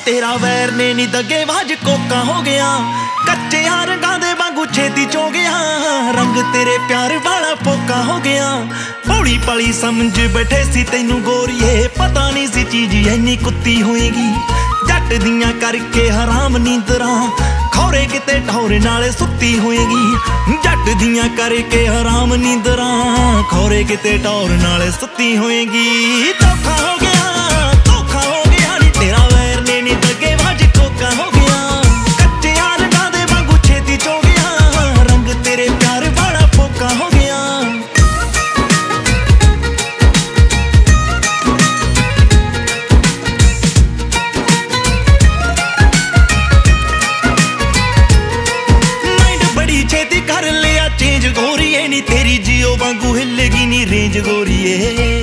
तेरा वैर ने नी दगेबाज कोका हो गया, कच्चे रंगां दे वांगू छेती चो गया। रंग तेरे प्यार वाला पोका हो गया, भोली पली समझ बैठे सी तैनू गोरीए, पता नहीं सी चीज इन्नी कुत्ती होएगी। जट दियां करके हराम नींदरां, खौरे किते ठौरे नाले सुत्ती होएगी। जट दियां करके हराम नींदरां, खौरे किते ठौर नाले सुत्ती होएगी। धोखा हो गया नी तेरा वैर ने नी दगेबाज कोका हो गया, कच्चे रंगां दे वांगू छेती चो गया। रंग तेरे प्यार वाला पोका हो गया। माइंड बड़ी छेती कर लिया चेंज गोरीए नी, तेरी जियो वांगू हिलेगी नी रेंज गोरीए।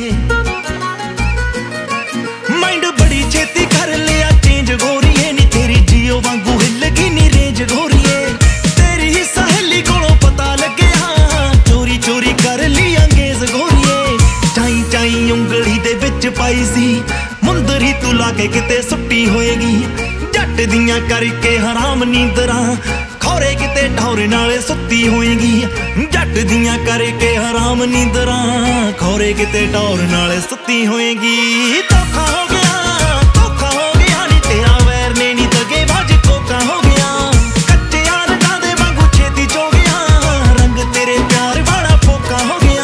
माइंड बड़ी छेती कर लिया चेंज गोरीए नी, तेरी जियो वांगू हिलगी नी रेंज गोरीए। तेरी ही सहेली कोलों पता लग्या, चोरी चोरी कर ली अंगेज गोरीए। चाई चाई उंगली दे विच पाई सी, मुंदरी तू लाके किते सुट्टी होएगी। जट दियां करके हराम नींदरां, खौरे किते ठौरे नाले सुत्ती होएगी। जट दियां करके हराम नींदरां, खौरे किते ठौर नाले सुत्ती होएगी। धोखा हो गया नी तेरा वैर ने नी दगेबाज कोका हो गया, कच्चे रंगां दे वांगू छेती चो गया। रंग तेरे प्यार वाला पोका हो गया।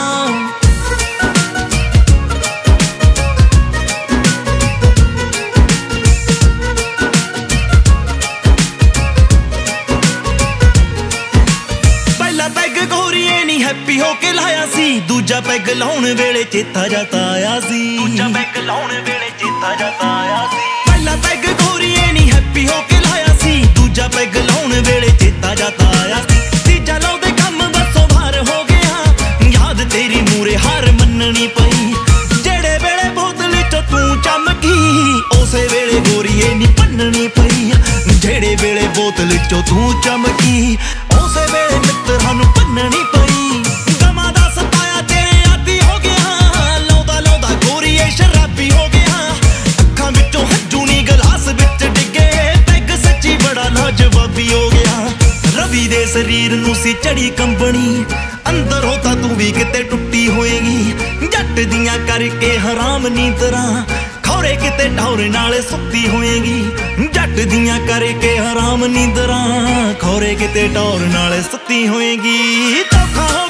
पहला पैग गोरीए नी हैप्पी होके लाया सी, दूजा पैग लाउण वेले चेता जाता आया सी। दूजा पैग लाउण वेले चेता जाता आया सी। पहला पैग गोरीए नी हैप्पी होके लाया सी, दूजा पैग लाउण वेले चेता जाता आया सी। तीजा लाउंदे कम बसों भार हो गया, याद तेरी मूरे हार मन्ननी पई। जेड़े वेले बोतल चो तू चमकी, उसे वेले गोरीए नी भन्ननी पई। जेड़े वेले बोतल चो तू चमकी, उसे वेले मित्तरां नूं भन्ननी पई। गमां दा सताया तेरे आदी हो गया, लाउंदा लाउंदा गोरीए शराबी हो गया। अखां विचों हंझू नी गलास विच डिगे, पैग सच्ची बड़ा लाजवाबी हो गया। रवि दे शरीर नूं सी चढ़ी कंबनी, अंदरों तां तू भी किते टुट्टी होएगी। जट दियां करके हराम नींदरां, खौरे किते ठौरे नाले सुत्ती होएगी। जट दियां करके हराम नींदरां, खौरे किते ठौर नाले सुत्ती होएगी। धोखा